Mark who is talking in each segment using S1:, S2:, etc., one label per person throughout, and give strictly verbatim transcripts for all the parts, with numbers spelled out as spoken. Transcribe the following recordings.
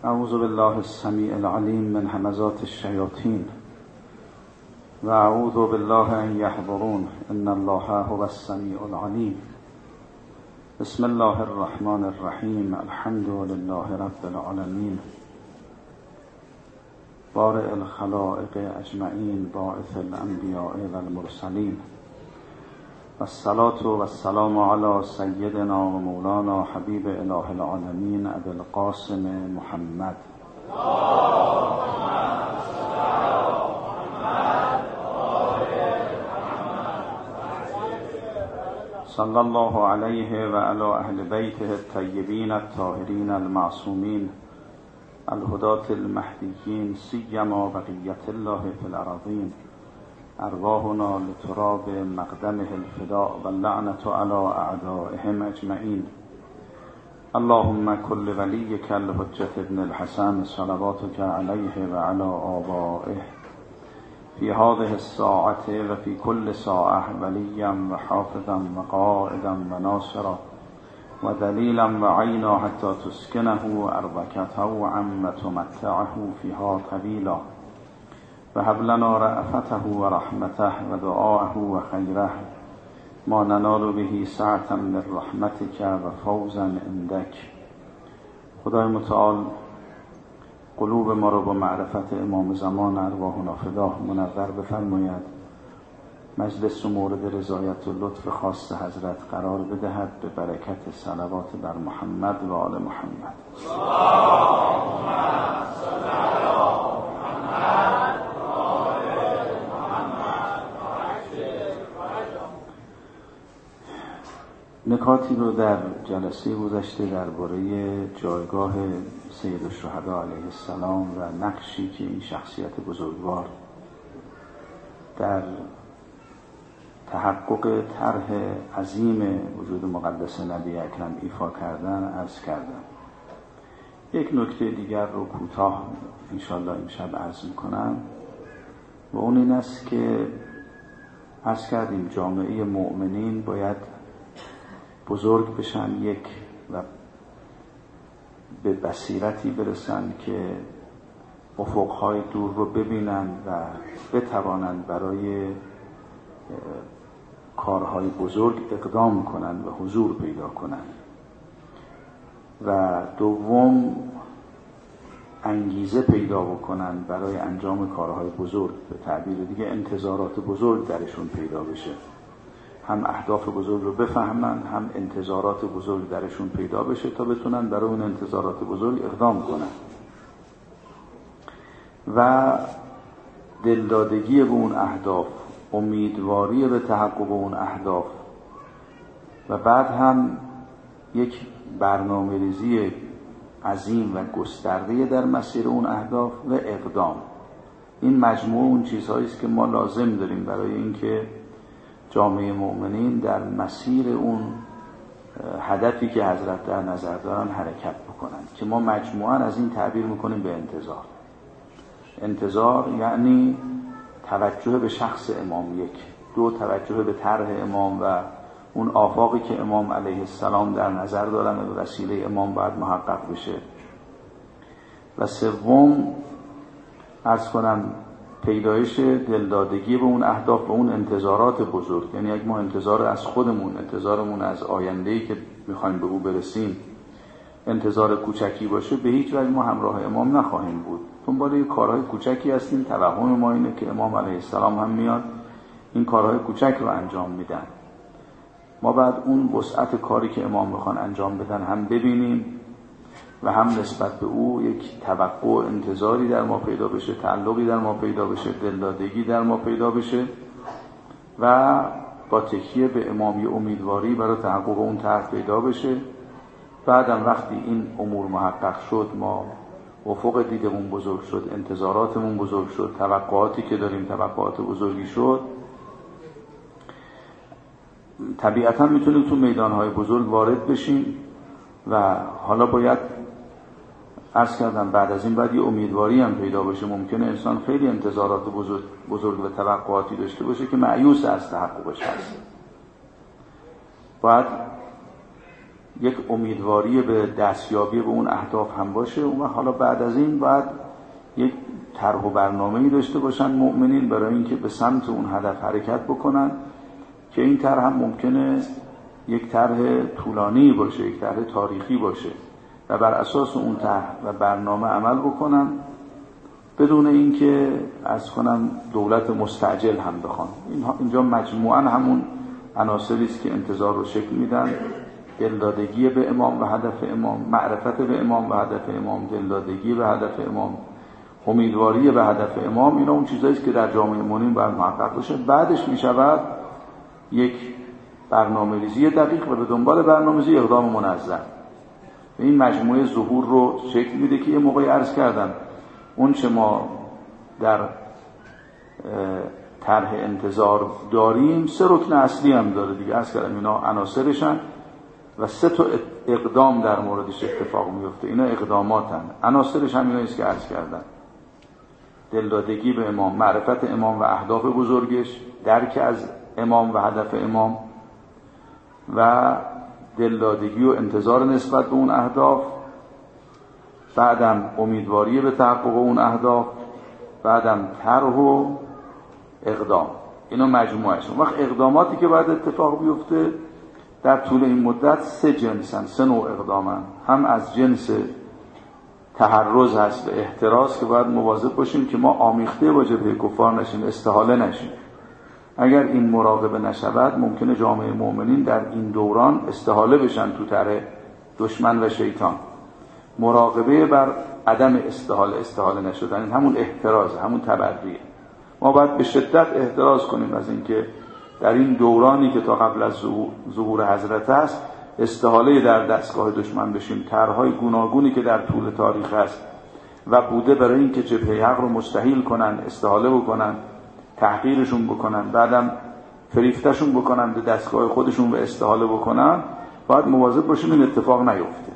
S1: اعوذ بالله السمیع العلیم من همزات الشیاطین و اعوذ بالله ان یحضرون ان الله هو السمیع العلیم. بسم الله الرحمن الرحیم. الحمد لله رب العالمین بارئ الخلائق اجمعین باعث الانبیاء والمرسلین والصلاة والسلام على سیدنا و مولانا حبیب اله العالمین ابی القاسم محمد. صلی الله علیه و علی اهل بیته الطیبین الطاهرین المعصومین الهداة المهدیین سیما بقیة الله فی الارضین ارواحنا لتراب مقدمه الفداء واللعنة على اعدائهم اجمعین. اللهم كل وليك الحجة ابن الحسن صلواتك عليه وعلى آبائه في هذه الساعة وفي كل ساعة وليا وحافظا وقائدا وناصرا ودليلا وعينا حتى تسكنه أرضك طوعا وتمتعه فيها طويلا وهب لنا رأفته ورحمته ودعاءه وخيره ما ننال به سعة من رحمتك وفوزا عندك. خدای متعال قلوب ما را با معرفت امام زمان ارواحنا فدا منور بفرماید، مجلس و مورد رضایت و لطف خاص حضرت قرار بدهد به برکت صلوات بر محمد و آل محمد. نکاتی رو در جلسه گذشته درباره جایگاه سید الشهدا علیه السلام و نقشی که این شخصیت بزرگوار در تحقق طرح عظیم وجود مقدس نبی اکرم ایفا کردن عرض کردم. یک نکته دیگر رو کوتاه انشالله امشب عرض میکنم و اون این است که عرض کردیم جامعه مؤمنین باید بزرگ بشن یک و به بصیرتی برسن که افقهای دور رو ببینن و بتوانند برای کارهای بزرگ اقدام کنند و حضور پیدا کنند. و دوم انگیزه پیدا بکنند برای انجام کارهای بزرگ، به تعبیر دیگه انتظارات بزرگ درشون پیدا بشه، هم اهداف بزرگ رو بفهمن هم انتظارات بزرگ درشون پیدا بشه تا بتونن برای اون انتظارات بزرگ اقدام کنن و دلدادگی به اون اهداف، امیدواری به تحقق اون اهداف و بعد هم یک برنامه ریزی عظیم و گسترده در مسیر اون اهداف و اقدام. این مجموعه اون چیزهایی است که ما لازم داریم برای اینکه جامعه مؤمنین در مسیر اون هدفی که حضرت در نظر دارن حرکت بکنن، که ما مجموعاً از این تعبیر میکنیم به انتظار. انتظار یعنی توجه به شخص امام، یک. دو، توجه به طرح امام و اون آفاقی که امام علیه السلام در نظر دارن و به وسیله امام باید محقق بشه. و سوم عرض کنم پیدایش دلدادگی به اون اهداف و اون انتظارات بزرگ. یعنی اگه ما انتظار از خودمون، انتظارمون از آینده‌ای که میخوایم به او برسیم انتظار کوچکی باشه، به هیچ وجه ما همراه امام نخواهیم بود. دنبال یه کارهای کوچکی هستیم. توهم ما اینه که امام علیه السلام هم میاد این کارهای کوچک رو انجام میدن. ما بعد اون وسعت کاری که امام میخوان انجام بدن هم ببینیم و هم نسبت به او یک توقع و انتظاری در ما پیدا بشه، تعلقی در ما پیدا بشه، دلدادگی در ما پیدا بشه و با تکیه به امام یه امیدواری برای تحقق اون طرح پیدا بشه. بعدم وقتی این امور محقق شد، ما افق دیدمون بزرگ شد، انتظاراتمون بزرگ شد، توقعاتی که داریم توقعات بزرگی شد، طبیعتا میتونیم تو میدانهای بزرگ وارد بشیم و حالا باید عرض کردم بعد از این باید یه امیدواری هم پیدا بشه. ممکنه انسان خیلی انتظارات بزرگ, بزرگ و توقعاتی داشته باشه که مایوس از تحققش هست. باید یک امیدواری به دستیابی به اون اهداف هم باشه. اون حالا بعد از این باید یک طرح و برنامه‌ای داشته باشن مؤمنین برای اینکه به سمت اون هدف حرکت بکنن که این طرح هم ممکنه یک طرح طولانی باشه، یک طرح تاریخی باشه و بر اساس اون طرح و برنامه عمل بکنن بدون اینکه از کنم دولت مستعجل هم بخوان. اینجا مجموعاً همون عناصری است که انتظار رو شکل میدن: دلدادگی به امام و هدف امام، معرفت به امام و هدف امام، دلدادگی به هدف امام، امیدواری به هدف امام. اینا اون چیزایی است که در جامعه مؤمنین باید محقق بشه. بعدش میشود یک برنامه‌ریزی دقیق و به دنبال برنامه‌ریزی اقدام منظم. این مجموعه ظهور رو شکل میده که یه موقعی عرض کردم اون چه ما در طرح انتظار داریم سه رکن اصلی هم داره دیگه. عرض کردم اینا عناصرشن و سه تا اقدام در موردش اتفاق میفته. اینا اقداماتن. عناصرش هم ایناییست که عرض کردم: دلدادگی به امام، معرفت امام و اهداف بزرگش، درک از امام و هدف امام و دلدادگی و انتظار نسبت به اون اهداف، بعدم امیدواری به تحقق اون اهداف، بعدم طرح و اقدام. اینا مجموعه‌اش. وقت اقداماتی که باید اتفاق بیفته در طول این مدت سه جنسن، سه نوع اقدامن. هم از جنس تحرز هست به احتراز که باید مواظب باشیم که ما آمیخته با جبهه کفار نشیم، استحاله نشیم. اگر این مراقبه نشود ممکنه جامعه مؤمنین در این دوران استحاله بشن تو طرح دشمن و شیطان. مراقبه بر عدم استحاله، استحاله نشدن، این همون احتراز، همون تبریه. ما باید به شدت احتراز کنیم از اینکه در این دورانی که تا قبل از ظهور حضرت است استحاله در دستگاه دشمن بشیم. طرح‌های گوناگونی که در طول تاریخ است و بوده برای اینکه جبهه حق رو مستحیل کنن، استحاله بکنن، تحقیرشون بکنن، بعدم فریفتشون بکنن به دستگاه خودشون و استحاله بکنن، باید مواظب باشیم این اتفاق نیفته.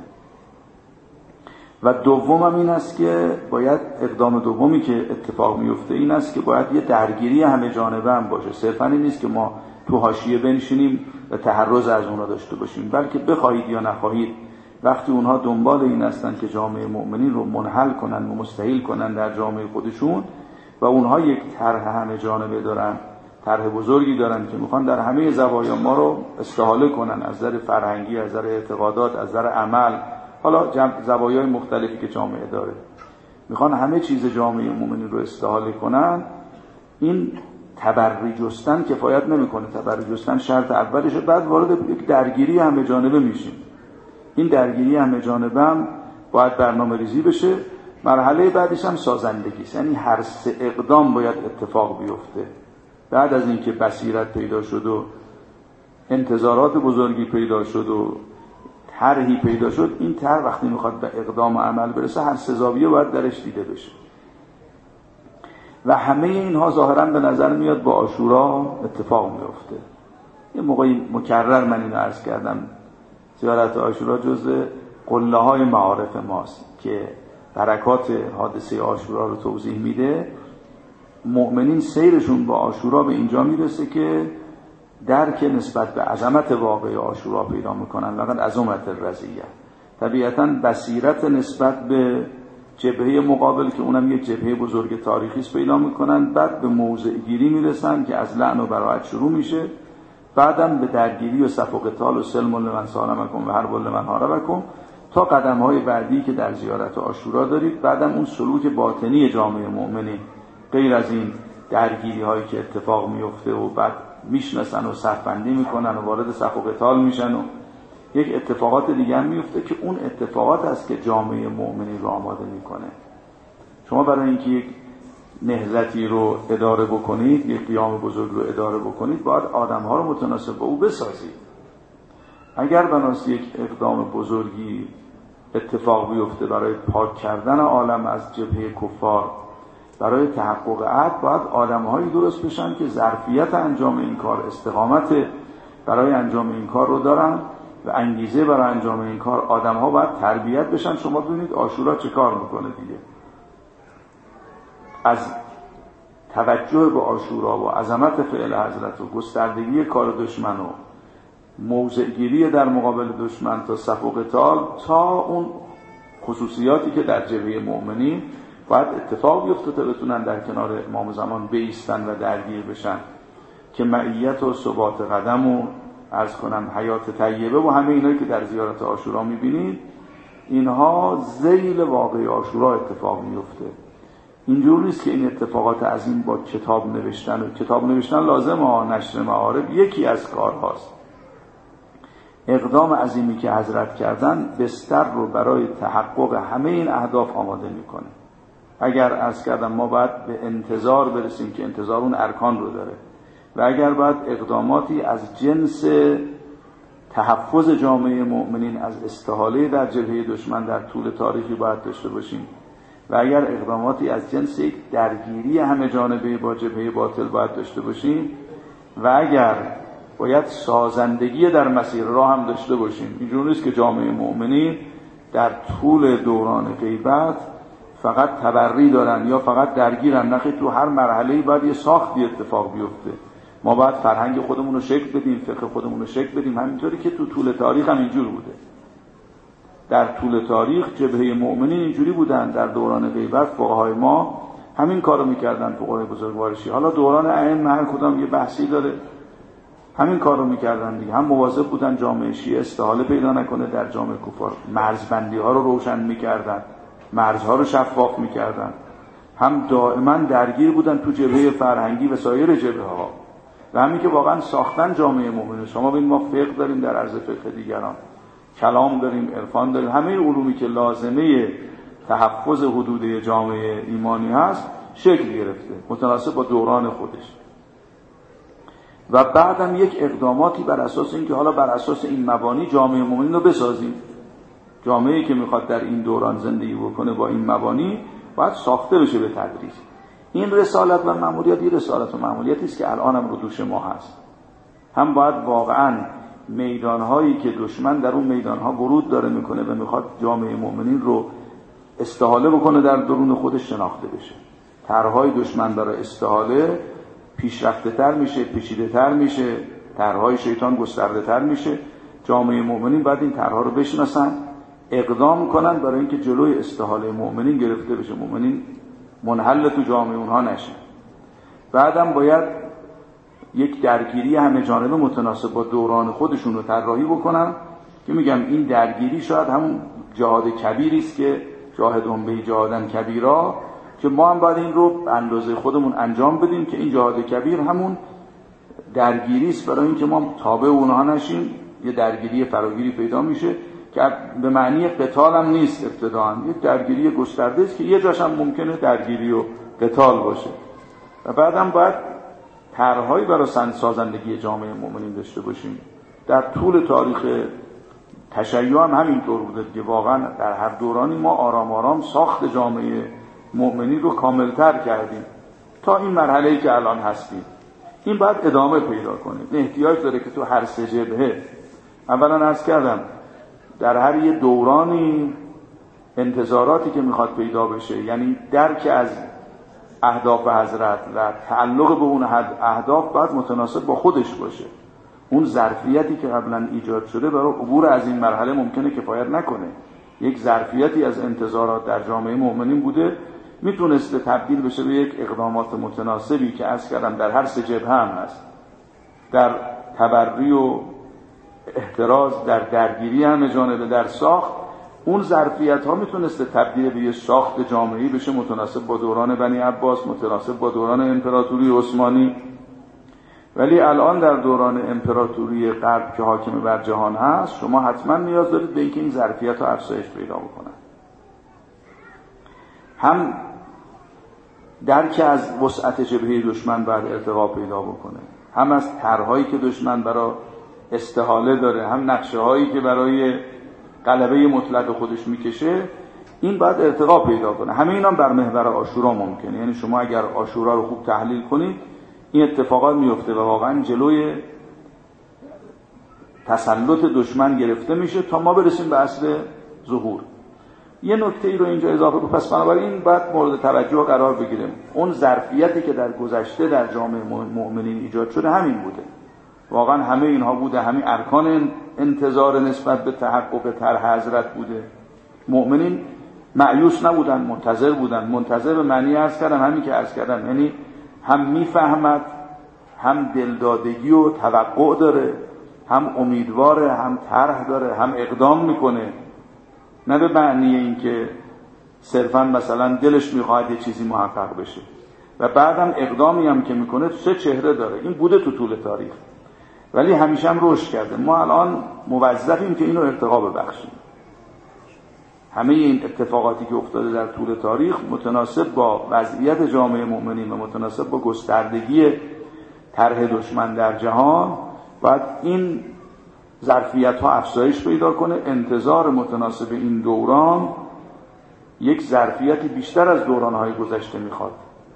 S1: و دومم این است که باید اقدام دومی که اتفاق میفته این است که باید یه درگیری همه جانبه هم باشه. صرفاً این نیست که ما تو حاشیه بنشینیم و تحرز از اونها داشته باشیم، بلکه بخواهید یا نخواهید وقتی اونها دنبال این هستن که جامعه مؤمنین رو منحل کنن و مستحیل کنن در جامعه خودشون و اونها یک طرح همه جانبه دارن، طرح بزرگی دارن که میخوان در همه زوایا ما رو استحاله کنن، از نظر فرهنگی، از نظر اعتقادات، از نظر عمل، حالا زوایای مختلفی که جامعه داره، میخوان همه چیز جامعه مؤمنین رو استحاله کنن. این تبری جستن کفایت نمیکنه. تبری جستن شرط اولشه، بعد وارد یک درگیری همه جانبه میشیم. این درگیری همه جانبه هم باید برنامه ریزی بشه. مرحله بعدش هم سازندگی است، یعنی هر سه اقدام باید اتفاق بیفته. بعد از اینکه بصیرت پیدا شد و انتظارات بزرگی پیدا شد و طرحی پیدا شد، این طرح وقتی میخواد به اقدام و عمل برسه هر سه زاویه باید درش دیده بشه. و همه اینها ظاهراً به نظر میاد با عاشورا اتفاق میفته. یه موقعی مکرر من اینو عرض کردم، زیارت عاشورا جزء قله های معارف ماست که برکات حادثه عاشورا رو توضیح میده. مؤمنین سیرشون با عاشورا به اینجا میرسه که درک نسبت به عظمت واقعی عاشورا پیدا میکنن، فقط عظمت الرزیه. طبیعتاً بصیرت نسبت به جبهه مقابل که اونم یک جبهه بزرگ تاریخی است پیدا میکنن. بعد به موضع گیری میرسن که از لعن و براءت شروع میشه، بعدم به درگیری و صف و قتال و سلم لمن سالمکم و حرب لمن حاربکم تا قدم های بعدی که در زیارت عاشورا دارید. بعدم اون سلوک باطنی جامعه مؤمنین، غیر از این درگیری هایی که اتفاق میفته و بعد میشناسن و صف بندی میکنن و وارد صف و قتال میشن و یک اتفاقات دیگه هم میفته که اون اتفاقات است که جامعه مؤمنین رو آماده میکنه. شما برای اینکه یک نهضتی رو اداره بکنید، یک قیام بزرگ رو اداره بکنید، باید آدم‌ها رو متناسب با او بسازید. اگر بناس یک اقدام بزرگی اتفاق بیفته برای پاک کردن عالم از جبهه کفار، برای تحقق عهد، باید آدم‌هایی درست بشن که ظرفیت انجام این کار، استقامت برای انجام این کار رو دارن و انگیزه برای انجام این کار. آدم‌ها باید تربیت بشن. شما ببینید عاشورا چه کار میکنه دیگه. از توجه به عاشورا و عظمت فعل حضرت و گستردگی کار دشمن و موضع‌گیری در مقابل دشمن تا صف و قتال، تا اون خصوصیاتی که در جبهه مؤمنین باید اتفاق بیفته تا بتونن در کنار امام زمان بایستن و درگیر بشن، که معیت و ثبات قدم و عرض کنم حیات طیبه و همه اینایی که در زیارت عاشورا میبینید، اینها ذیل واقعی عاشورا اتفاق میفته. اینجور نیست که این اتفاقات عظیم با کتاب نوشتن و کتاب نوشتن لازمه ها، نشر معارف یکی از کارهاست. اقدام عظیمی که حضرت کردن بستر رو برای تحقق همه این اهداف آماده میکنه. اگر عرض کردم ما باید به انتظار برسیم که انتظار اون ارکان رو داره، و اگر باید اقداماتی از جنس تحفظ جامعه مؤمنین از استحاله در جبهه دشمن در طول تاریخی باید داشته باشیم، و اگر اقداماتی از جنس یک درگیری همه جانبه با جبهه باطل باید داشته باشیم، و اگر باید سازندگی در مسیر راه هم داشته باشیم. اینجور نیست که جامعه مؤمنین در طول دوران غیبت فقط تبری دارن یا فقط درگیرن، نخیر، تو هر مرحله‌ای باید یه ساختی اتفاق بیفته. ما باید فرهنگ خودمون رو شکل بدیم، فقه خودمون رو شکل بدیم، همینطوری که تو طول تاریخ هم اینجور بوده. در طول تاریخ جبهه مؤمنین اینجوری بودن. در دوران غیبت فقهای ما همین کارو میکردن، فقهای بزرگوار شیعه. حالا دوران ائمه هر کدام یه بحثی داره، همین کارو میکردن دیگه. هم مواظب بودن جامعه شیعه استحاله پیدا نکنه در جامعه کفار، مرزبندی ها رو روشن میکردن، مرزها رو شفاف میکردن. هم دائما درگیر بودن تو جبهه فرهنگی و سایر جبهه ها، و همین که واقعا ساختن جامعه مؤمنین. شما ببین ما فقه داریم در عرض فقه دیگران، کلام داریم، عرفان داریم، همه علومی که لازمه تحفظ حدود جامعه ایمانی هست شکل گرفته متناسب با دوران خودش. و بعدم یک اقداماتی بر اساس این که حالا بر اساس این مبانی جامعه مؤمنین رو بسازیم. جامعه‌ای که میخواد در این دوران زندگی بکنه با این مبانی باید ساخته بشه به تدریج. این رسالت و مأموریت، این رسالت و مأموریتی است که الان هم رو دوش ما هست. هم باید واقعاً میدانهایی که دشمن در اون میدانها ورود داره میکنه و میخواد جامعه مؤمنین رو استحاله بکنه در درون خودش شناخته بشه. طرحهای دشمن برای استحاله پیشرفته تر میشه، پیچیده تر میشه، طرحهای شیطان گسترده تر میشه. جامعه مؤمنین باید این طرحها رو بشناسن، اقدام کنن برای اینکه جلوی استحاله مؤمنین گرفته بشه، مؤمنین منحل تو جامعه اونها نشه. بعدم باید یک درگیری همه جانبه متناسب با دوران خودشون رو طراحی بکنن که میگم این درگیری شاید همون جهاد کبیری است که جاهدهم به جهادن کبیرا، که ما هم باید این رو به اندازه خودمون انجام بدیم که این جهاد کبیر همون درگیری است برای اینکه ما تابع اونها نشیم. یه درگیری فراگیری پیدا میشه که به معنی قتال هم نیست ابتداً، یه درگیری گسترده است که یه جاش هم ممکنه درگیری و قتال باشه. و بعدم باید طرح‌هایی برای سازندگی جامعه مؤمنین داشته باشیم. در طول تاریخ تشیع هم همینطور بوده که واقعا در هر دورانی ما آرام آرام ساخت جامعه مؤمنین رو کاملتر کردیم تا این مرحله‌ای که الان هستیم. این باید ادامه پیدا کنه، احتیاج داره که تو هر سه جبهه، اولا عرض کردم در هر یه دورانی انتظاراتی که میخواد پیدا بشه، یعنی درک از اهداف حضرت و تعلق به اون اهداف باید متناسب با خودش باشه. اون ظرفیتی که قبلا ایجاد شده برای عبور از این مرحله ممکنه کفایت نکنه. یک ظرفیتی از انتظارات در جامعه مؤمنین بوده، میتونسته تبدیل بشه به یک اقدامات متناسبی که عرض کردم در هر سه جبهه هم هست، در تبری و احتراز، در درگیری همه جانبه، در ساخت. اون ظرفیت ها میتونسته تبدیل به یه ساخت جامعی بشه متناسب با دوران بنی عباس، متناسب با دوران امپراتوری عثمانی. ولی الان در دوران امپراتوری غرب که حاکم بر جهان هست، شما حتما نیاز دارید به اینکه این ظرفیت ها افزایش پیدا بکنن. هم درک از وسعت جبهه دشمن باید ارتقا پیدا بکنه، هم از طرح‌هایی که دشمن برای استحاله داره، هم نقشه‌هایی که برای غلبه مطلق خودش میکشه، این باید ارتقا پیدا کنه. همه اینا بر محور عاشورا ممکنه. یعنی شما اگر عاشورا رو خوب تحلیل کنید این اتفاقات میفته و واقعا جلوی تسلط دشمن گرفته میشه تا ما برسیم به اصل ظهور. یه نکته ای رو اینجا اضافه کنم، پس بنابراین باید مورد توجه قرار بگیریم. اون ظرفیتی که در گذشته در جامعه مؤمنین ایجاد شده همین بوده. واقعا همه اینها بوده، همه ارکان انتظار نسبت به تحقق طرح حضرت بوده. مؤمنین مایوس نبودن، منتظر بودن. منتظر به معنی عرض کردم همین که عرض کردم، یعنی هم میفهمد، هم دلدادگی و توقع داره، هم امیدواره، هم طرح داره، هم اقدام میکنه. نه به معنی این که صرفا مثلا دلش میخواد یه چیزی محقق بشه. و بعدم اقدامی هم که میکنه سه چهره داره. این بوده تو طول تاریخ، ولی همیشه هم رشد کرده. ما الان موظفیم که اینو ارتقا ببخشیم. همه این اتفاقاتی که افتاده در طول تاریخ متناسب با وضعیت جامعه مؤمنین و متناسب با گستردگی طرح دشمن در جهان، باید این ظرفیت ها افزایش پیدا کنه. انتظار متناسب این دوران یک ظرفیتی بیشتر از دوران‌های گذشته میخواد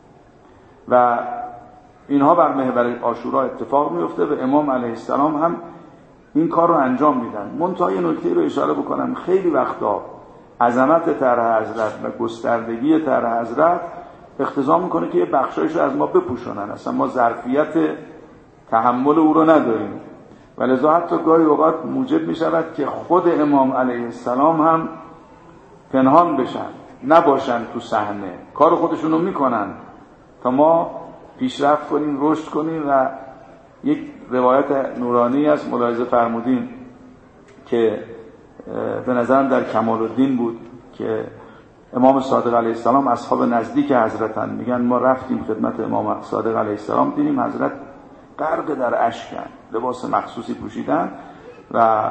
S1: و اینها بر محور عاشورا اتفاق میفته و امام علیه السلام هم این کار رو انجام میدن. منتها یه نکته رو اشاره بکنم، خیلی وقتا عظمت طرح حضرت و گستردگی طرح حضرت اقتضا میکنه که یه بخشایش رو از ما بپوشونن، اصلا ما ظرفیت تحمل او رو نداریم و لذا حتی گاهی اوقات موجب میشود که خود امام علیه السلام هم پنهان بشن، نباشن تو صحنه، کار خودشونو میکنن تا ما پیشرفت کنیم، رشد کنیم. و یک روایت نورانی است ملاحظه فرمودین که به نظرم در کمال الدین بود که امام صادق علیه السلام اصحاب نزدیک حضرتن، میگن ما رفتیم خدمت امام صادق علیه السلام، دیدیم حضرت غرق در اشکن، لباس مخصوصی پوشیدن و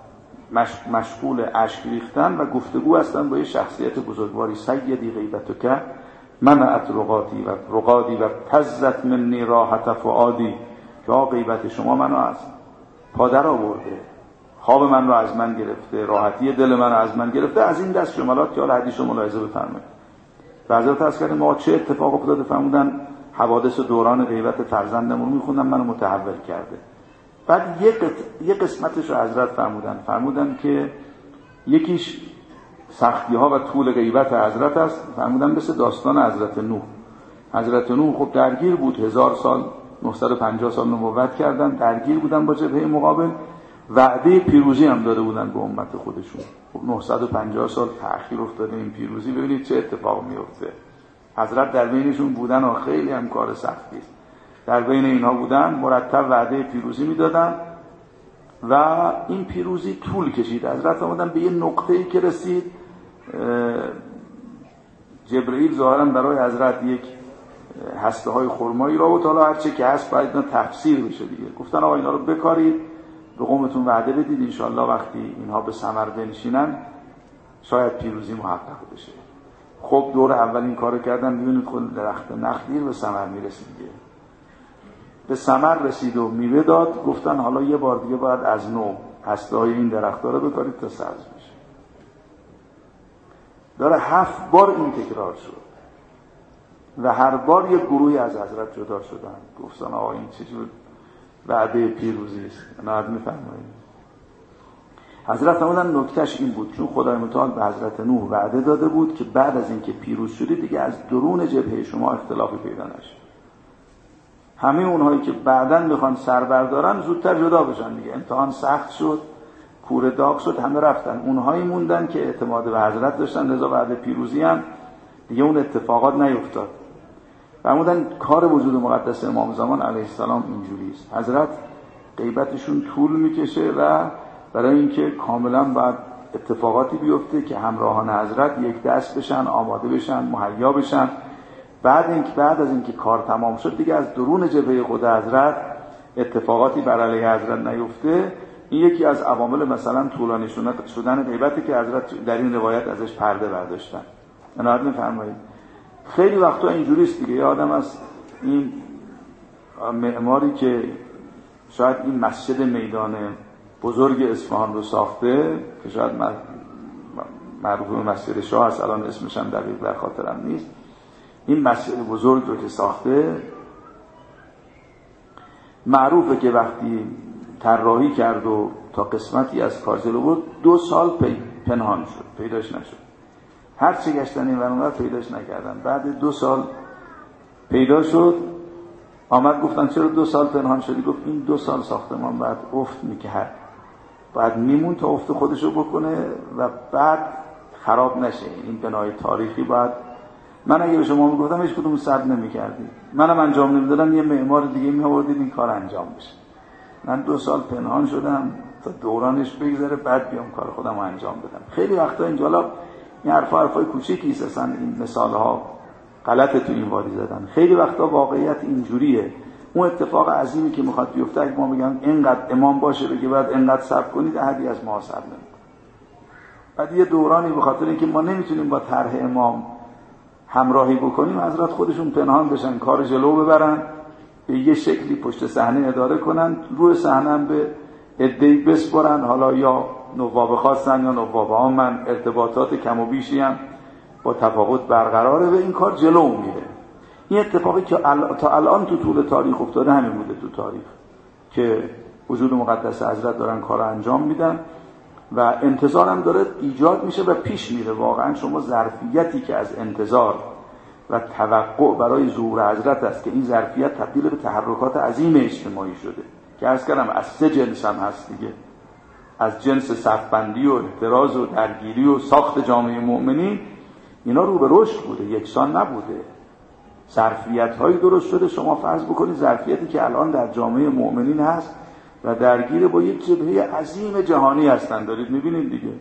S1: مشغول اشک ریختن و گفتگو هستن با یه شخصیت بزرگواری. سیدی غیبتک منعت رقادی و رقادی و تزت منی راحت فؤادی، که غیبت شما منو از پادر آورده، خواب من رو از من گرفته، راحتی دل من رو از من گرفته. از این دست جملات که حالا حدیث رو ملاحظه بفرمایید. و حضرت عرض کردن ما چه اتفاق افتاده؟ فرمودن حوادث دوران غیبت فرزندمون رو میخوندم، منو متحول کرده. بعد یک یک قسمتش رو حضرت فرمودن فرمودن که یکیش سختی ها و طول غیبت حضرت است. فرمودن مثل داستان حضرت نوح. حضرت نوح خب درگیر بود، هزار سال نهصد و پنجاه سال نبوت کردن، درگیر بودن با جبهه مقابل، وعده پیروزی هم داده بودن به امت خودشون. خب نهصد و پنجاه سال تأخیر افتاده این پیروزی، ببینید چه اتفاق میفته. حضرت در بینشون بودن و خیلی هم کار سختی است. در بین اینها بودن، مرتب وعده پیروزی میدادن و این پیروزی طول کشید. حضرت آمدن به یه نقطه‌ای که رسید، جبرئیل ظاهراً برای حضرت یک هسته های خرمایی را و حالا هر چه که هست باید اینا تفسیر بشه دیگه. گفتن آقا اینا رو بکارید، به قومتون وعده بدید انشاءالله وقتی اینها به ثمر بنشینن شاید پیروزی محقق بشه. خب دور اول این کارو کردن، میبینید خود درخت نخل دیر به ثمر میرسید دیگه. به ثمر رسید و میوه داد. گفتن حالا یه بار دیگه باید از نو هسته‌های این درخت‌ها رو بکارید تا سبز بشه. داره هفت بار این تکرار شد و هر بار یک گروهی از حضرت جدا شدن. گفتن آقا این چجور وعده پیروزی است؟ نهاد میفرمایید. حضرت فرمودن نکتهش این بود، چون خدای متعال به حضرت نوح وعده داده بود که بعد از اینکه پیروز شدی دیگه از درون جبهه شما اختلافی پیدا نشه. همه اونهایی که بعداً میخوان سر بردارن زودتر جدا بشن دیگه. امتحان سخت شد، کوره داغ شد، همه رفتن. اونهایی موندن که اعتماد به حضرت داشتن، لذا بعد پیروزی هم دیگه اون اتفاقات نیفتاد. فرمودن کار وجود مقدس امام زمان علیه السلام اینجوری است. حضرت غیبتشون طول میکشه و برای اینکه کاملا بعد اتفاقاتی بیفته که همراهان حضرت یک دست بشن، آماده بشن، مهیا بشن. بعد اینکه بعد از اینکه کار تمام شد دیگه از درون جبهه خود حضرت اتفاقاتی بر علیه حضرت نیفته. این یکی از عوامل مثلا طولانی شدن غیبتی که حضرت در این روایت ازش پرده برداشتن. عنایت می‌فرمایید. خیلی وقتا اینجوری است دیگه. یه آدم از این معماری که شاید این مسجد میدان بزرگ اصفهان رو ساخته که شاید معروف به مسجد شاه است، الان اسمش هم دقیق در خاطرم نیست، این مسجد بزرگ رو که ساخته معروفه که وقتی طراحی کرد و تا قسمتی از کار جلو بود دو سال پی پنهان شد، پیداش نشد. هر چه گشتن این ور اون ور پیداش نکردن. بعد دو سال پیدا شد آمد گفتن چرا دو سال پنهان شدی؟ گفت این دو سال ساختمان بعد افت میکرد، بعد میمون تا افت خودشو بکنه و بعد خراب نشه. این بنای تاریخی بعد من اگه به شما میگفتم هیچ کدوم صد نمیکردید، منم انجام نمیدادم، یه معمار دیگه میآوردید این کار انجام بشه. من دو سال پنهان شدم تا دورانش بگذره بعد بیام کار خودم رو انجام بدم. خیلی وقتا اینجا حالا این حرفا حرفای کوچیکی است، اصلا این مثالها غلطه تو این وادی زدن. خیلی وقتا واقعیت اینجوریه، اون اتفاق عظیمی که میخواد بیفته اگه ما بگم اینقدر امام باشه بگه بعد اینقدر صبر کنید، احدی از ما صبر نمیکنه. بعد یه دورانی به خاطر اینکه ما نمیتونیم با طرح امام همراهی بکنیم، حضرت خودشون پنهان بشن، کار جلو ببرن، به یه شکلی پشت صحنه اداره کنن، روی صحنه هم به عده‌ای بسپرن، حالا یا نواب خاصن یا نواب عامن، ارتباطات کم و بیشی هم با تفاوت برقراره و این کار جلو میره. این اتفاقی که تا الان تو طول تاریخ افتاده همین بوده تو تاریخ که وجود مقدس حضرت دارن کار انجام میدن و انتظار هم داره ایجاد میشه و پیش میره. واقعا شما ظرفیتی که از انتظار و توقع برای ظهور حضرت است که این ظرفیت تبدیل به تحرکات عظیم اجتماعی شده که عرض کردم از سه جنس هم هست دیگه، از جنس صفبندی و احتراز و درگیری و ساخت جامعه مؤمنین، اینا رو به رشد بوده، یکسان نبوده. ظرفیت هایی درست شده. شما فرض بکنید ظرفیتی که الان در جامعه مؤمنین هست و درگیر با یک جبهه عظیم جهانی هستن، دارید میبینید دیگه،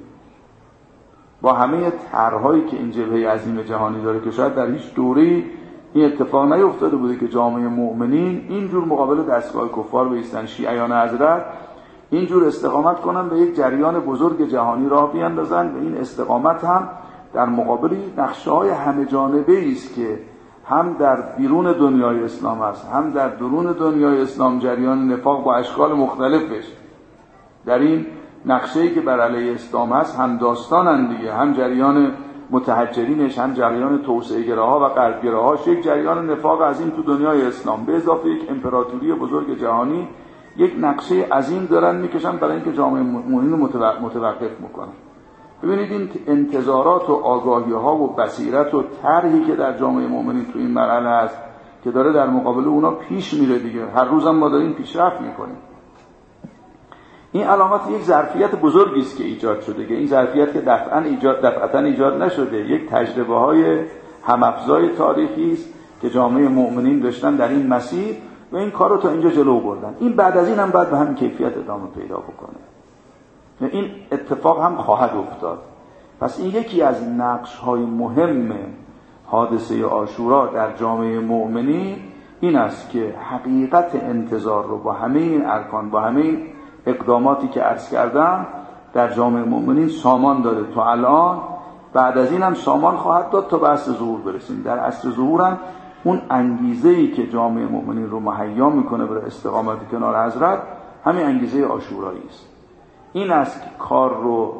S1: با همه طرح‌هایی که این جبهه عظیم جهانی داره که شاید در هیچ دوره‌ای این اتفاق نیفتاده بوده که جامعه مؤمنین اینجور مقابل دستگاه کفار بایستن، شیعیان حضرت اینجور استقامت کنن، به یک جریان بزرگ جهانی راه بیاندازن و این استقامت هم در مقابل نقشه‌های همه جانبه‌ای است که هم در بیرون دنیای اسلام است، هم در درون دنیای اسلام جریان نفاق با اشکال مختلفش در این نقشه‌ای که بر علیه اسلام هست هم داستانن دیگه، هم جریان متحجرینش، هم جریان توسعه گراها و غرب گراهاش، یک جریان نفاق عظیم تو دنیای اسلام به اضافه یک امپراتوری بزرگ جهانی، یک نقشه عظیم دارن میکشن برای اینکه جامعه مؤمنین متوقف میکنن. ببینید این انتظارات و آگاهی ها و بصیرت و طرحی که در جامعه مؤمنین تو این مرحله است که داره در مقابل اونا پیش میره دیگه، هر روزم ما داریم پیشرفت میکنیم. این علامت یک ظرفیت بزرگی است که ایجاد شده که این ظرفیت که دفعاً ایجاد دفعتاً ایجاد نشده، یک تجربه های هم‌افزای تاریخی است که جامعه مؤمنین داشتن در این مسیر و این کارو تا اینجا جلو بردن. این بعد از این هم باید به همین کیفیت ادامه پیدا بکنه. این اتفاق هم خواهد افتاد. پس این یکی از نقش‌های مهم حادثه عاشورا در جامعه مؤمنین این است که حقیقت انتظار رو با همه این ارکان، با همه این اقداماتی که عرض کردم در جامعه مؤمنین سامان داده تا الان، بعد از این هم سامان خواهد داد تا به عصر ظهور برسیم. در عصر ظهور هم اون انگیزه‌ای که جامعه مؤمنین رو مهیا میکنه برای استقامت کنار حضرت همین انگیزه عاشورایی است. این است که کار رو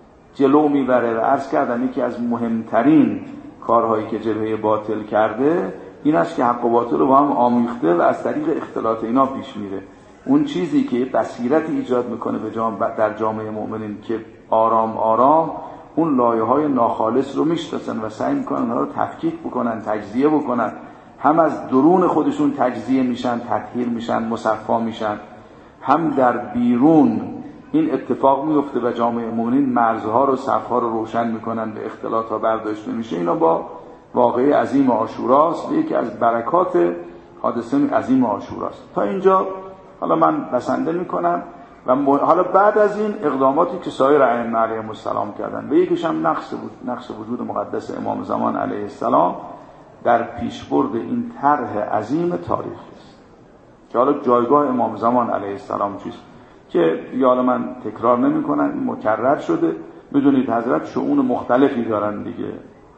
S1: جلو میبره و عرض کردم یکی از مهمترین کارهایی که جبهه باطل کرده این است که حق و باطل رو با هم آمیخته و از طریق اختلاط اینا پیش میره. اون چیزی که بصیرت ایجاد میکنه به جام در جامعه مؤمنین که آرام آرام اون لایه‌های ناخالص رو میشناسن و سعی میکنن اونها رو تفکیک بکنن، تجزیه بکنن، هم از درون خودشون تجزیه میشن، تطهیر میشن، مصفا میشن، هم در بیرون این اتفاق میفته و جامعه مؤمنین مرزها رو، صفها رو روشن میکنن، به اختلاط ها برداشته میشه. اینا با واقعه عظیم عاشوراست، یکی از برکات حادثه عظیم عاشوراست. تا اینجا حالا من بسنده میکنم و حالا بعد از این اقداماتی که سایر ائمه علیهم السلام کردن و یکیش هم نقش بود، نقش وجود مقدس امام زمان علیه السلام در پیشبرد این طرح عظیم تاریخی است که حالا جایگاه امام زمان علیه السلام چیست که یا حالا من تکرار نمی کنم، مکرر شده. میدونید حضرت شؤون مختلفی دارن دیگه.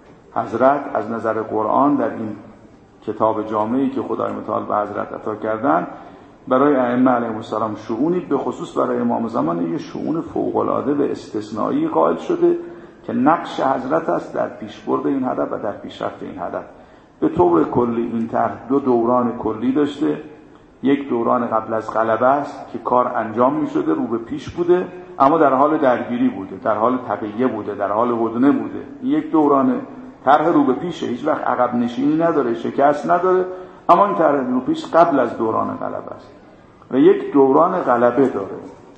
S1: حضرت از نظر قرآن در این کتاب جامعی که خدای متعال به حضرت عطا کردن برای ائمه علیهم السلام شؤونی، به خصوص برای امام زمان یه شؤون فوق‌العاده و استثنایی قائل شده که نقش حضرت است در پیشبرد این هدف و در پیشرفت این هدف. به طور کلی این طرح دو دوران کلی داشته. یک دوران قبل از غلبه است که کار انجام می شده، رو به پیش بوده اما در حال درگیری بوده، در حال تقیه بوده، در حال هدنه بوده. یک دوران طرح رو به پیشه، هیچ وقت عقب نشینی نداره، شکست نداره، اما این طرح رو پیش قبل از دوران غلبه است و یک دوران غلبه داره.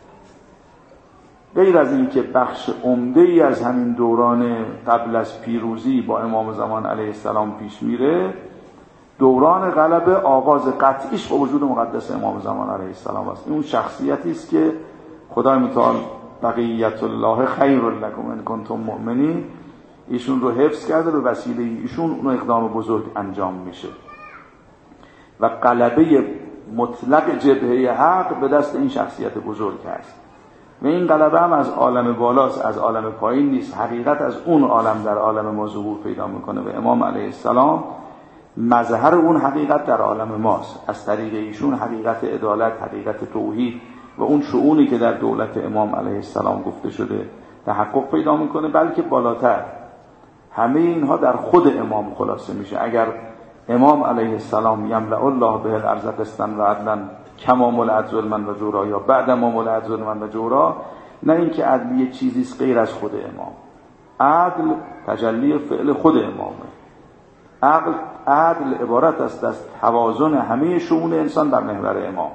S1: غیر از این که بخش عمده ای از همین دوران قبل از پیروزی با امام زمان علیه السلام پیش میره، دوران غلبه آغاز قطعیش با وجود مقدس امام زمان علیه السلام است. این اون شخصیتی است که خدای متعال بقیت الله خیر لکم ان کنتم مؤمنین ایشون رو حفظ کرده، به وسیله ایشون اون اقدام بزرگ انجام میشه و غلبه مطلق جبهه حق به دست این شخصیت بزرگ هست و این غلبه هم از عالم بالاست، از عالم پایین نیست. حقیقت از اون عالم در عالم ما ظهور پیدا میکنه و امام علیه السلام مظهر اون حقیقت در عالم ماست. از طریق ایشون حقیقت عدالت، حقیقت توحید و اون شؤونی که در دولت امام علیه السلام گفته شده تحقق پیدا میکنه، بلکه بالاتر همه اینها در خود امام خلاصه میشه. اگر امام علیه السلام یملأ الله به الارض قسطا و عدلا کما ملأت ظلما و جورا، یا بعد ما ملأت ظلما و جورا، نه اینکه عدل یه چیزی است غیر از خود امام. عدل تجلی فعل خود امامه. عدل عدل عبارت است از توازن همه شؤون انسان بر محور امام.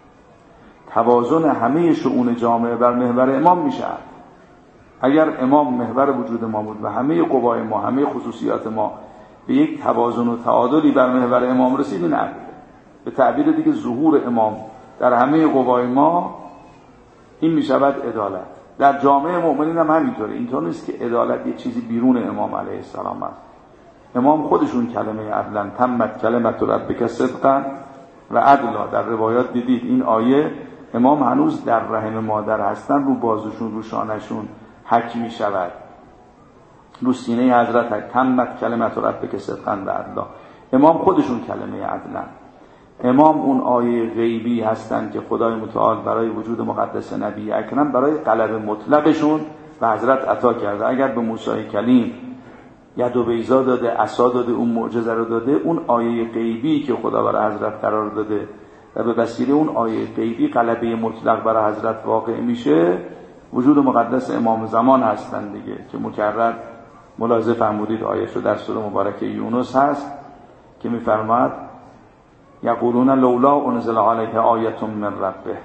S1: توازن همه شؤون جامعه بر محور امام میشه. اگر امام محور وجود ما بود و همه قوای ما، همه خصوصیات ما به یک توازن و تعادلی بر محور امام رسید، این عدل. به تعبیر دیگه ظهور امام در همه قوای ما، این میشود عدالت. در جامعه مؤمنین هم همینطوره. اینطور نیست که عدالت یه چیزی بیرون امام علیه السلام است. امام خودشون کلمه عدلن، تمت کلمت ربک صدقا و عدلا. در روایات دیدید این آیه امام هنوز در رحم مادر هستن، رو بازوشون، رو شانشون حک می شود، رو سینه حضرت حک. تمت کلمت ربک صدقا و عدلا. امام خودشون کلمه عدلن. امام اون آیه غیبی هستن که خدای متعال برای وجود مقدس نبی اکرم برای غلبه مطلقشون به حضرت عطا کرده. اگر به موسی کلیم ید و بیضا داده، عصا داده، اون معجزه رو داده، اون آیه غیبی که خدا برای حضرت قرار داده و به وسیله اون آیه غیبی غلبه مطلق برای حضرت واقع میشه، وجود مقدس امام زمان هستن دیگه، که مکرر ملاحظه فرمودید آیه‌شو در سوره مبارکه یونس هست که میفرماد یقولون لولا انزل علیه آیه من ربه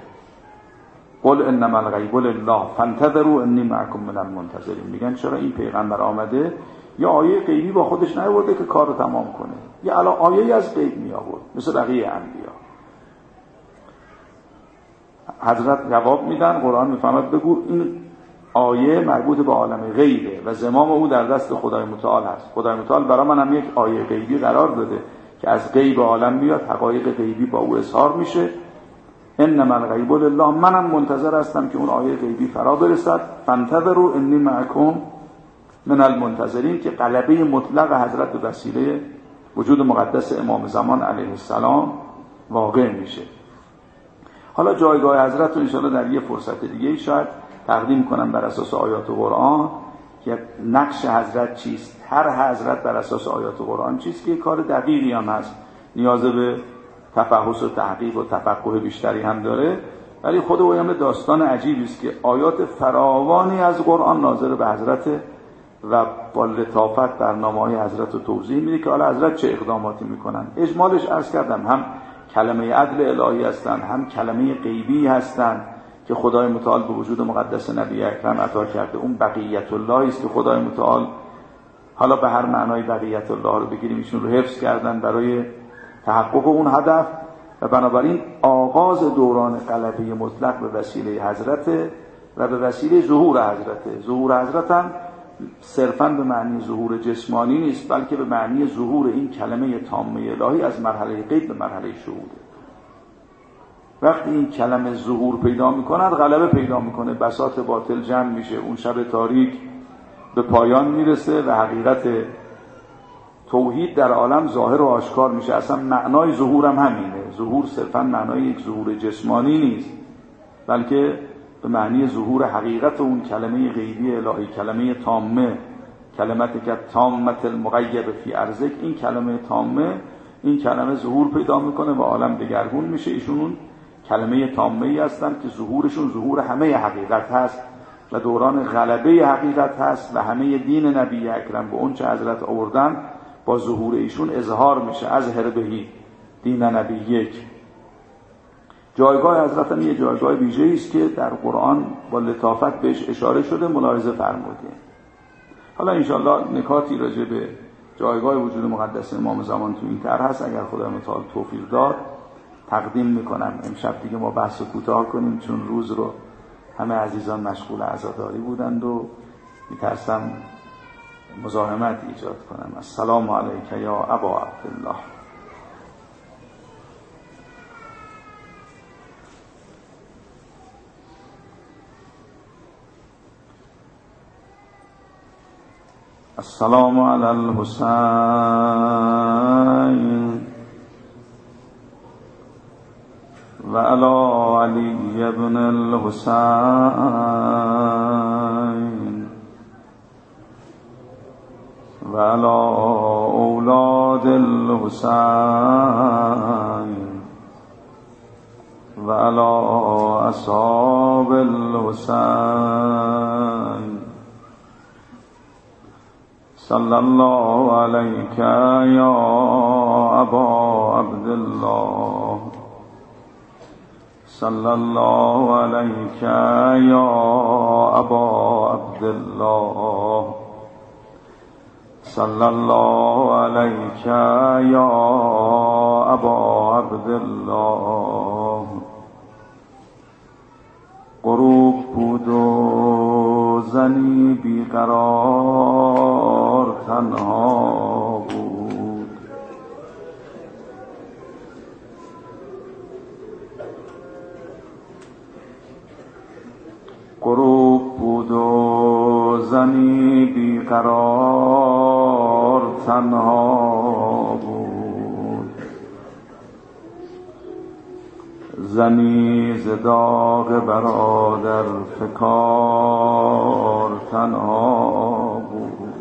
S1: قل انما الغیب لله فانتظروا انی معکم من المنتظرین. میگن چرا این پیغمبر آمده یا آیه غیبی با خودش نیاورده که کارو تمام کنه، یا الان آیه از غیب می آورد مثل بقیه انبیا. حضرت جواب میدن، قرآن میفهمد بگو این آیه مربوط به عالم غیبه و زمام او در دست خدای متعال هست. خدای متعال برای من هم یک آیه غیبی قرار داده که از غیب عالم میاد، حقایق غیبی با او اظهار میشه. انما الغیب لله، منم منتظر هستم که اون آیه غیبی فرا برسد. فانتظروا انی معکم من المنتظرین، که غلبه مطلق حضرت به وسیله وجود مقدس امام زمان علیه السلام واقع میشه. حالا جایگاه حضرت رو انشاءالله در یه فرصت دیگه شاید تقدیم کنم بر اساس آیات قرآن که نقش حضرت چیست، هر حضرت بر اساس آیات قرآن چیست، که کار دقیقی هم هست، نیاز به تفحص و تحقیق و تفقه بیشتری هم داره. ولی خود او هم داستان عجیبی است که آیات فراوانی از قرآن ناظر به حضرت و با لطافت برنامه‌های حضرت رو توضیح میده که حالا حضرت چه اقداماتی میکنن. اجمالش عرض کردم هم کلمه عدل الهی هستن، هم کلمه غیبی هستن که خدای متعال به وجود مقدس نبی اکرم عطا کرده. اون بقیت الله است که خدای متعال، حالا به هر معنای بقیت الله رو بگیریم، ایشون رو حفظ کردن برای تحقق اون هدف و بنابراین آغاز دوران غلبه مطلق به وسیله حضرت و به وسیله ظهور حضرت. ظهور حضرت هم صرفاً به معنی ظهور جسمانی نیست، بلکه به معنی ظهور این کلمه تامه الهی از مرحله غیب به مرحله شهوده. وقتی این کلمه ظهور پیدا میکند، غلبه پیدا میکنه، بساط باطل جمع میشه، اون شب تاریک به پایان میرسه و حقیقت توحید در عالم ظاهر و آشکار میشه. اصلا معنای ظهور هم همینه. ظهور صرفاً معنای یک ظهور جسمانی نیست، بلکه به معنی ظهور حقیقت اون کلمه غیبی الهی، کلمه تامه، کلمت که تامت المغیب فی ارزک. این کلمه تامه، این کلمه ظهور پیدا میکنه و عالم دگرگون میشه. ایشون اون کلمه تامه ای هستن که ظهورشون ظهور همه حقیقت هست و دوران غلبه حقیقت هست و همه دین نبی اکرم به اون چه حضرت آوردن با ظهور ایشون اظهار میشه. از هربهی دین نبی یک. جایگاه حضرت هم یه جایگاه ویژه‌ای است که در قرآن با لطافت بهش اشاره شده، ملاحظه فرمودیم. حالا انشاءالله نکاتی راجع به جایگاه وجود مقدس امام زمان تو این طرح هست، اگر خدا متعال توفیق داد تقدیم میکنم. امشب دیگه ما بحث کوتاه کنیم، چون روز رو همه عزیزان مشغول عزاداری بودند و میترسم مزاحمت ایجاد کنم. السلام علیک یا ابا عبدالله. السلام علی الحسین و علی علی ابن الحسین و علی اولاد الحسین و علی اصحاب الحسین. صلی الله علیک یا ابا عبدالله. صلی الله علیک یا ابا عبدالله. صلی الله علیک یا ابا عبدالله. غروب بود و زنی بیقرار تنها بود. غروب بود و زنی بیقرار تنها بود. زنی ز داغ برادر فکار تنها بود.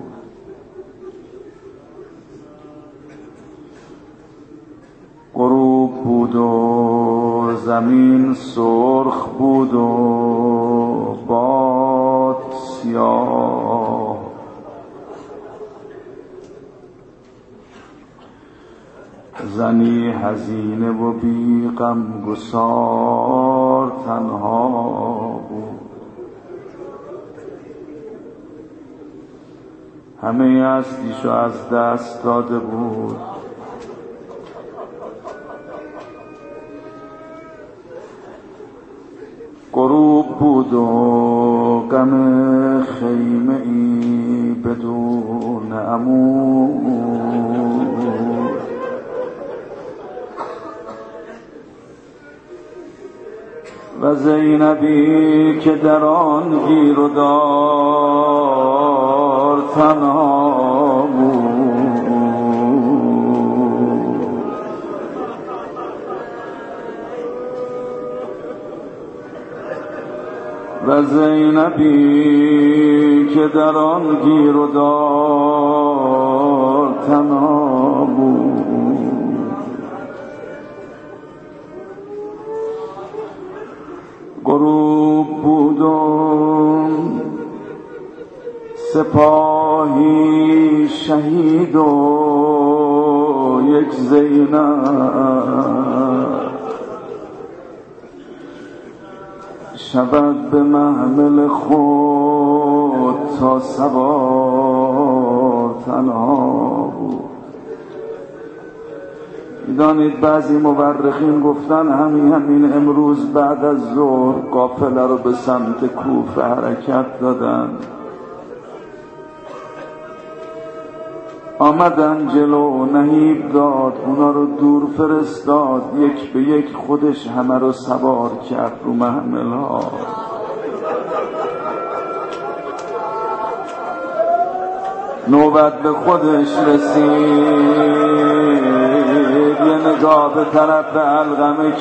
S1: غروب بود و زمین سرخ بود و باد سیاه. زنی حزینه و بی غم گسار تنها بود. همه هستیشو از دست داده بود. غروب بود و غم خیمه ای بدون عمود. و زینبی که در آن گیر و دار تنها بود. و زینبی که در آن گیر و دار تنها بود. غروب بود و سپاهی شهید و یک زینب شبت به محمل خود تا سوار تنها بود. میدانید بعضی مورخین گفتن همین همین امروز بعد از ظهر قافله رو به سمت کوفه حرکت دادن. آمدن جلو، نهیب داد، اونا رو دور فرستاد، یک به یک خودش همه رو سوار کرد رو محمل ها. نوبت به خودش رسید، یه نگاه به طرف علقمه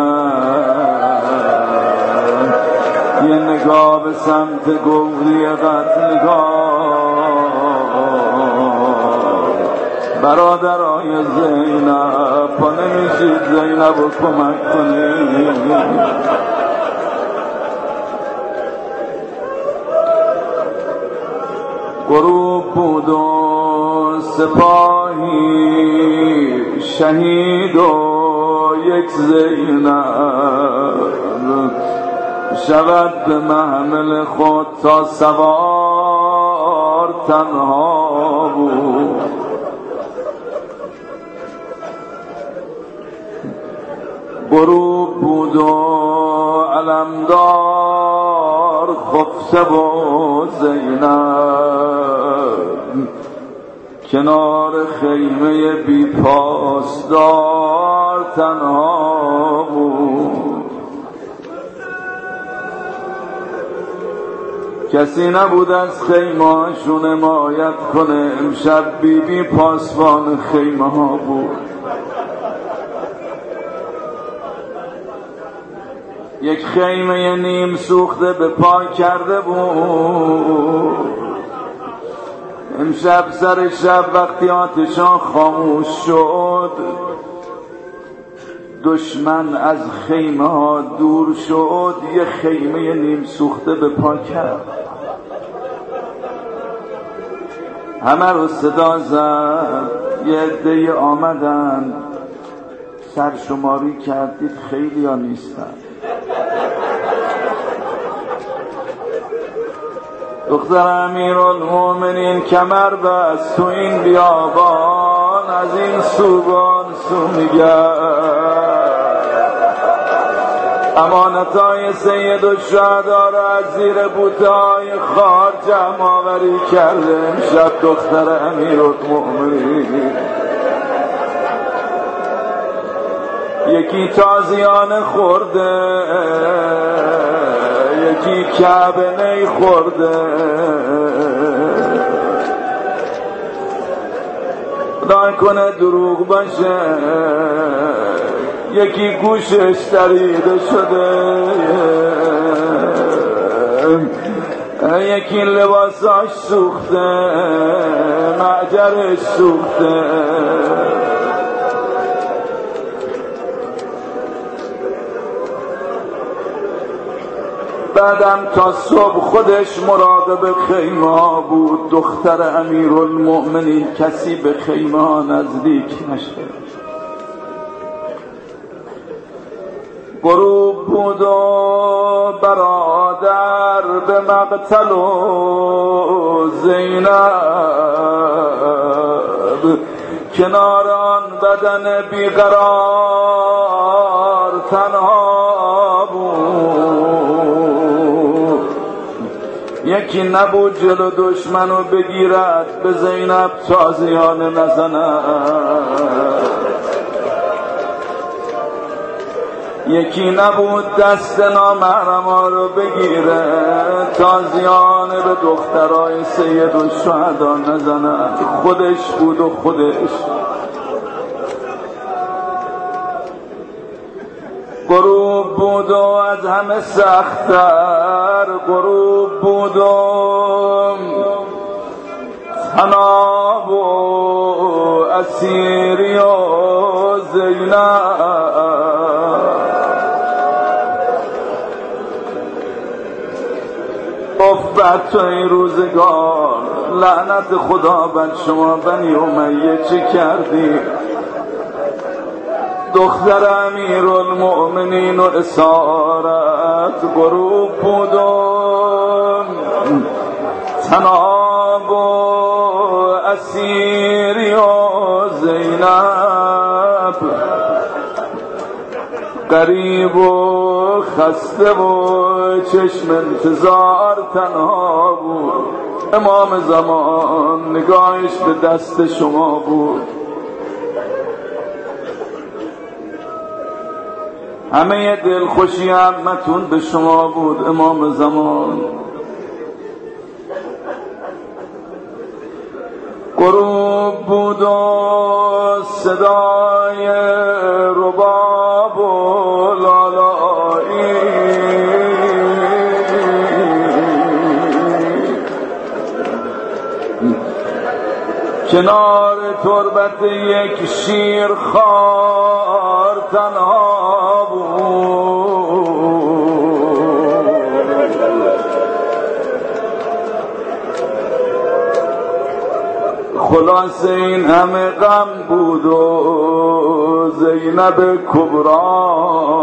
S1: کرد، یه نگاه به سمت گوری قتلگاه. برادرای زینب پا نمیشید زینب رو کمک کنید. غروب بود و سپاهی شهید و یک زینب شود به محمل خود تا سوار تنها بود. غروب بود و علمدار خفته بود زینب کنار خیمه بی پاسدار تنها بود. کسی نبود از خیمه‌هاشون حمایت کنه. امشب بی بی پاسبان خیمه ها بود. یک خیمه نیم سوخته به پا کرده بود. امشب سر شب وقتی آتشان خاموش شد دشمن از خیمه ها دور شد، یک خیمه نیم سوخته به پا کرد. همه رو صدا زد. یه عده‌ای آمدن سرشماری کردید خیلی ها نیستن. دختر امیرالمومنین کمر بست تو این بیابان از این سوبان سو میگرد. امانتای سید الشهدا را از زیر بوته‌های خار جمع آوری کرده. امشب دختر امیرالمومنین یکی تازیانه خورده، یکی کعبه نی خورده. خدا کنه دروغ باشه، یکی گوشش دریده شده، یکی لباساش سوخته، معجرش سوخته. بعدم تا صبح خودش مراقب خیمه ها بود. دختر امیرالمؤمنین کسی به خیمه ها نزدیک نشد. غروب بود و برادر به مقتل و زینب کنار آن بدن بیقرار تنها بود. یکی نبود جلو دشمنو بگیرد به زینب تازیانه نزند. یکی نبود دست نامحرما رو بگیره تازیانه به دخترای سید الشهدا نزند. خودش بود و خودش. غروب بود و از همه سخت‌تر غروب بود و تناب و اسیری و زینب. اف بر تو این روزگار، لعنت خدا بر شما بنی امیه چه کردی؟ دختر امیرالمؤمنین و اسارت غروب بود و تناب و اسیری و زینب. غریب و خسته و چشم انتظار تنها بود. امام زمان نگاهش به دست شما بود. همه دلخوشی همتون به شما بود امام زمان. غروب بود و صدای رباب و لالایی. کنار تربت یک شیر خار تنها بود. خلاص این همه غم بود و و زینب کبرا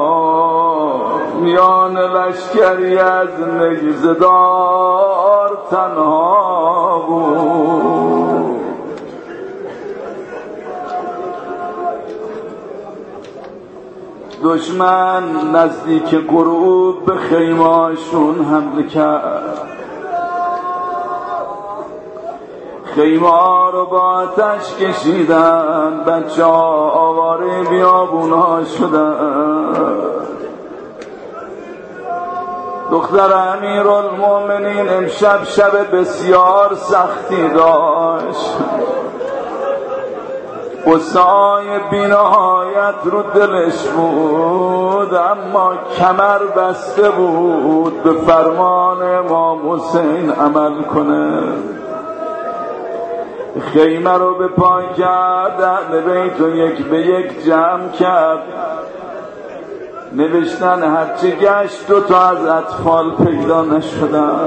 S1: میان لشکری از نگزدار تنها بود. دشمن نزدیک غروب به خیمه‌شون حمله کرد. خیمه رو با آتش کشیدن، بچه ها آواره بیابونها شدن. دختر امیرالمومنین امشب شب بسیار سختی داشت. غصه‌های بی‌نهایت رو دلش بود، اما کمر بسته بود به فرمان امام حسین عمل کنه. خیمه رو به پا کرد، اهل بیت رو یک به یک جمع کرد. نوشتن هرچه گشت دو تا از اطفال پیدا نشدن.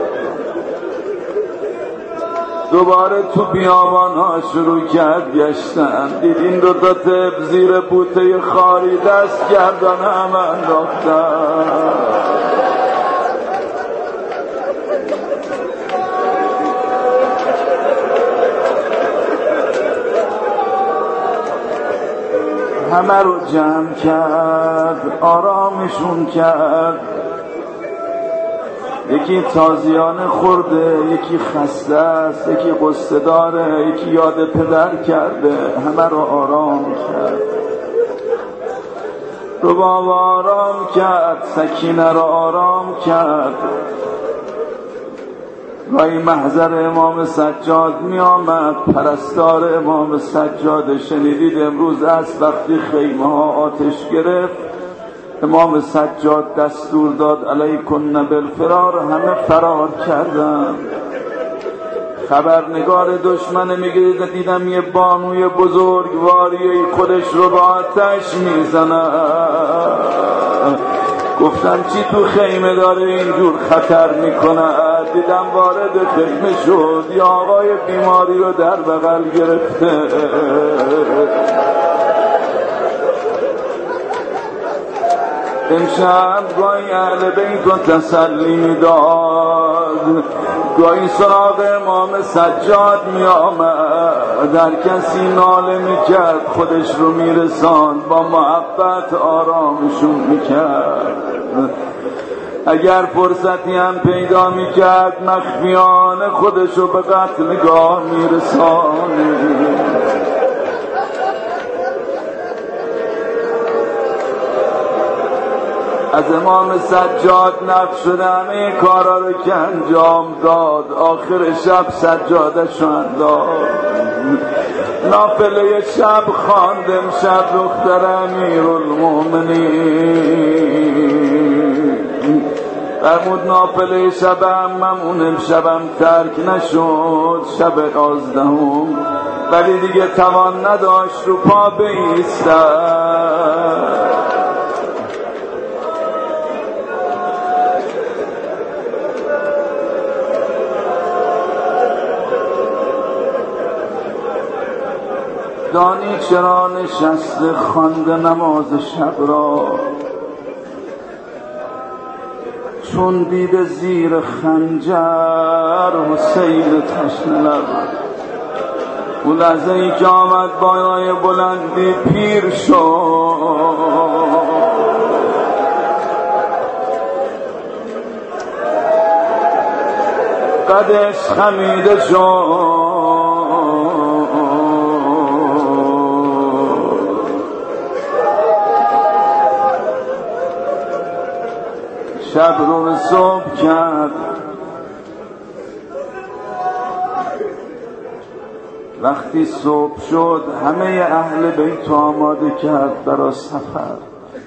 S1: دوباره تو بیابان ها شروع کرد گشتن. دیدین دو تا طب زیر بوته خاری دست گردن هم انداختن. همه رو جمع کرد، آرامشون کرد. یکی تازیانه خورده، یکی خسته است، یکی قصه داره، یکی یاد پدر کرده. همه رو آرام کرد، رو بابا آرام کرد، سکینه رو آرام کرد. گاهی محضر امام سجاد می آمد، پرستار امام سجاد. شنیدید امروز از وقتی خیمه ها آتش گرفت، امام سجاد دستور داد علیکن بالفرار، همه فرار کردن. خبرنگار دشمن میگه دیدم یه بانوی بزرگواری خودش رو با آتش میزنه. گفتم چی تو خیمه داره اینجور خطر میکنه؟ دیدم وارد خیمه شد، یا آقای بیماری رو در بغل گرفته. امشب گاهی اهل بیت رو تسلی میداد، گاهی سراغ امام سجاد می آمد. در کسی ناله میکرد خودش رو میرساند، با محبت آرامشون میکرد. اگر فرصتی هم پیدا میکرد مخفیانه خودش رو به قتلگاه میرساند. از امام سجاد نقش شده همه کارا رو که انجام داد. آخر شب سجادش رو انداخت، نافله شب خواند امشب دختر امیرالمومنین. فرمود نافله شبم ممون امشبم ترک نشد، شب یازدهم، ولی دیگه توان نداشت رو پا بایستد. دانی چرا نشسته خوانده نماز شب را؟ چون دید زیر خنجر حسین تشنه لب. اون لحظه ای که آمد بالای بلندی پیر شد، قدش خمیده شد. شب رو به صبح کرد. وقتی صبح شد همه اهل بیت آماده کرد برای سفر.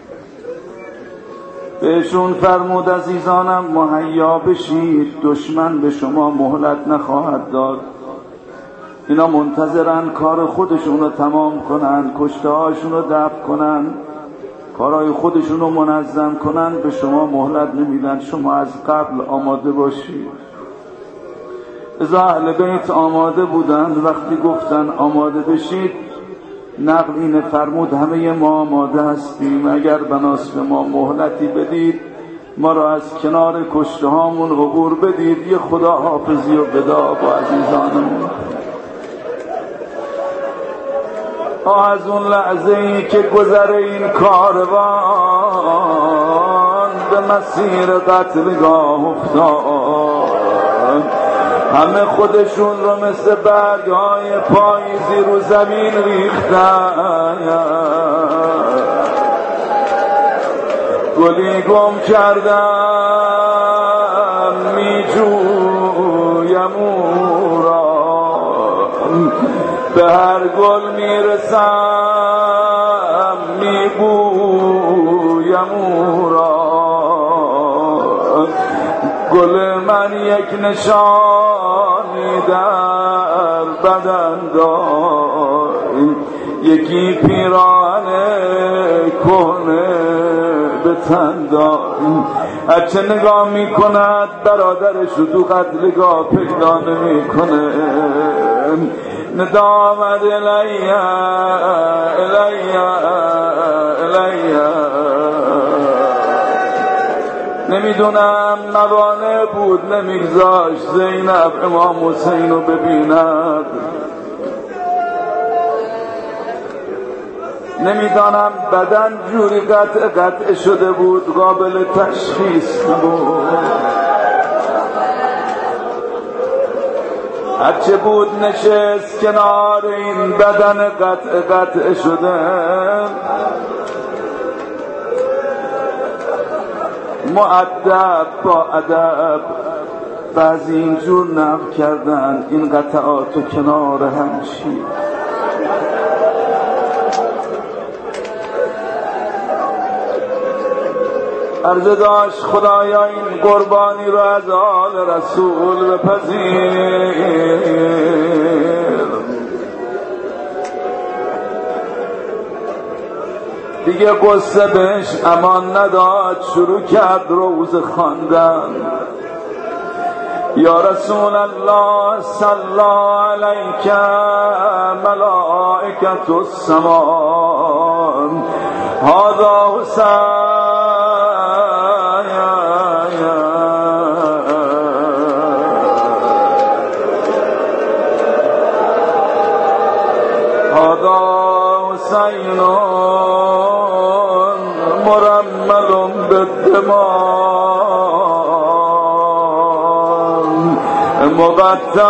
S1: بهشون فرمود عزیزانم مهیا بشید، دشمن به شما مهلت نخواهد داد. اینا منتظرن کار خودشون رو تمام کنن، کشته هاشون رو دفن کنن، کارهای خودشون رو منظم کنن. به شما مهلت نمیدن، شما از قبل آماده باشید. از اهل بیت آماده بودند. وقتی گفتن آماده بشید، نقل اینه فرمود همه ما آماده هستیم، اگر بناس به ما مهلتی بدید ما را از کنار کشته هامون عبور بدید، یه خدا حافظی و بدا با عزیزانمون. آه از اون لحظه ای که گذر این کاروان به مسیر قتلگاه افتاد، همه خودشون رو مثل برگ‌های پاییزی رو زمین ریختن، گلی گم کردم می جویم او را، به هر گل می رسم می بویم او را، گل من یک نشانی در بدن دارد، یکی پیراهن کهنه به تن دارد، هرچه نگاه می کند برادرش رو تو قتلگاه پیدا نمی کنه. ندا آمد الیا الیا الیا، نمیدونم موانع بود نمیگذاشت زینب امام حسین رو ببیند، نمیدانم بدن جوری قطع قطع شده بود قابل تشخیص نبود، هرچه بود نشست کنار این بدن قطع قطع شده، مؤدب با ادب بعضی اینجور نقل کردن این قطعات و کنار هم چی. عرض داشت خدایا این قربانی رو از آل رسول بپذیر، دیگه قصه بهش امان نداد، شروع کرد روز خواندن. یا رسول الله صلی علیک ملائکة السماء هذا حسین هذا حسین مرمل بالدماء مقطع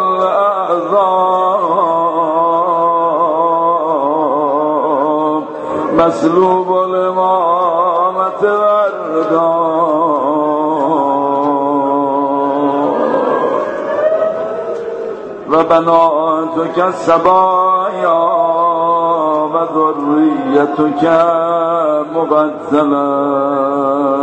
S1: الاعظام مسلوب الامامة والرداء و بناتک سبایا و ذریتک مبتلا